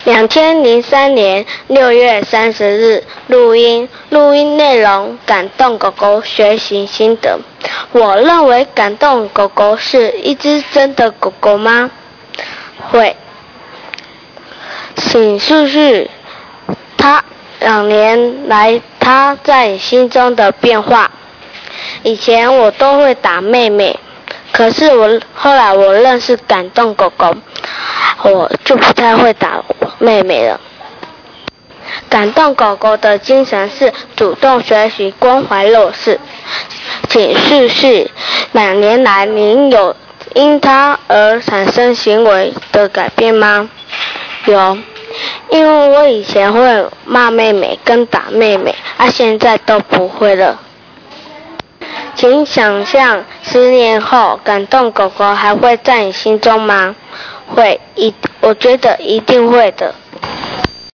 2003年6月30日录音内容：感动狗狗学习心得。我认为感动狗狗是一只真的狗狗吗？会。请述叙2年来他在你心中的变化。以前我都会打妹妹，可是后来我认识感动狗狗，我就不太会打妹妹了。感动狗狗的精神是主动学习，关怀弱势。请叙叙2年来您有因它而产生行为的改变吗？有，因为我以前会骂妹妹跟打妹妹，现在都不会了。请想象10年后，感动狗狗还会在你心中吗？会，我觉得一定会的。